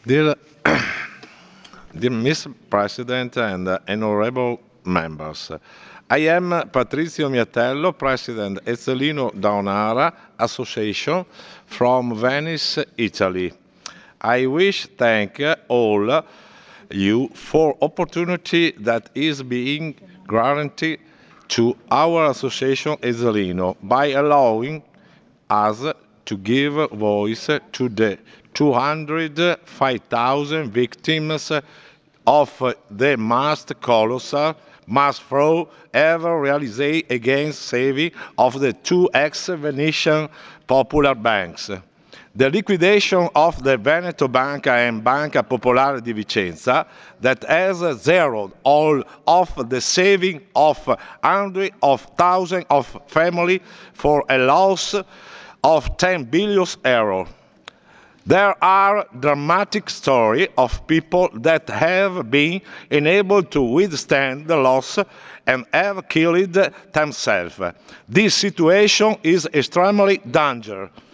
Dear, dear Mr. President and honorable members, I am Patrizio Miatello, President Ezzelino Daonara Association from Venice, Italy. I wish thank all you for opportunity that is being granted to our association Ezzelino by allowing us to give voice to the 205,000 victims of the most colossal mass fraud ever realized against saving of the two ex-Venetian popular banks. The liquidation of the Veneto Banca and Banca Popolare di Vicenza that has zeroed all of the saving of hundreds of thousands of families for a loss of 10 billion euro. There are dramatic stories of people that have been unable to withstand the loss and have killed themselves. This situation is extremely dangerous.